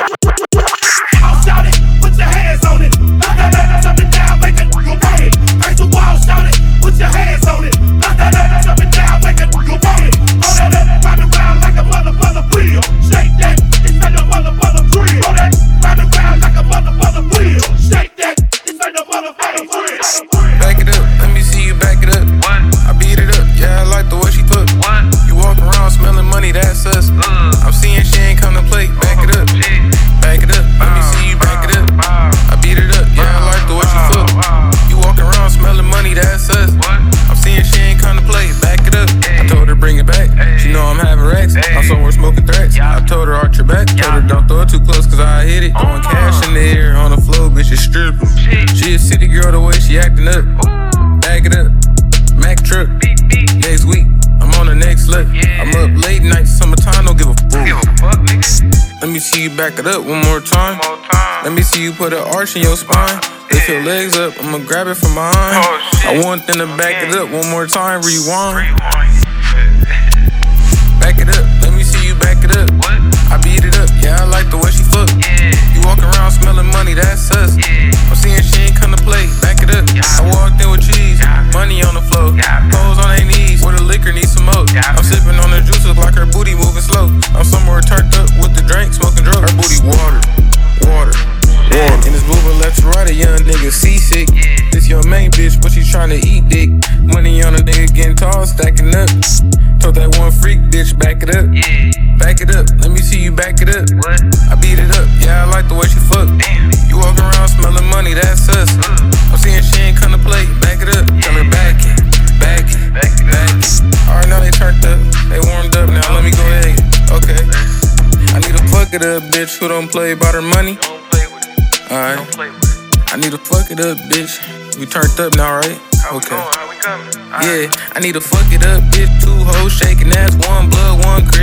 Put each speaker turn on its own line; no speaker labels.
Shout it, put your hands on it. Jump it down, make it go party. Face the wall, shout it, put your hands on it. Jump it down, make it go party. Roll that, round around like a mother wheel. Shake that, it's like a mother drill. Roll that, round around like a mother wheel. Shake that, it's like a mother drill.
Back it up, let me see you back it up.
What?
I beat it up, yeah, I like the way she fuck.
What?
You walk around smelling money, that's us. I'm seeing she ain't come to play. Back it up, back it up, let me see you back it up. I beat it up, yeah, I like the way she fuck. You walk around smelling money, that's us. I'm seeing she ain't come to play. Back it up, I told her bring it back. She know I'm having racks, I'm somewhere smoking threats. I told her arch your back, told her don't throw it too close cause I hit it. Throwing cash in the air on the floor, bitch, it's stripping. She a city girl the way she acting up. Back it up, Mac truck. Next week, I'm on the next look. I'm up late night, summertime, don't give a fuck. Let me see you back it up one more time. Let me see you put an arch in your spine. Lift your legs up, I'ma grab it from behind. I want them to back it up one more time, rewind. Back it up, let me see you back it up. I beat it up, yeah, I like the way she fuck. You walk around smelling money, that's us. I'm seeing she ain't come to play. Back it up, I walked in with cheese, money on the floor, clothes on their knees, where the liquor needs some more. I'm sipping on the juices like her booty moving slow. I'm somewhere turned up with the drink, smoking drugs. Her booty water. In this Uber left to right, a young nigga seasick. This your main bitch, but she tryna eat dick. Money on a nigga getting tall, stacking up. Told that one freak bitch, back it up. Back it up, let me see you back it up. I beat it up, yeah, I like the way she fuck. You walk around smelling money, that's us. I'm seeing she ain't come to play. Back it up, tell her back it. Alright, now they turned up, they warmed up, now let me go ahead. Okay. I need a fuck it up bitch who don't play about her money. Alright. I need to fuck it up, bitch. We turned up now, right? Okay. Yeah, I need to fuck it up, bitch. 2 hoes shaking ass, 1 blood, 1 crib.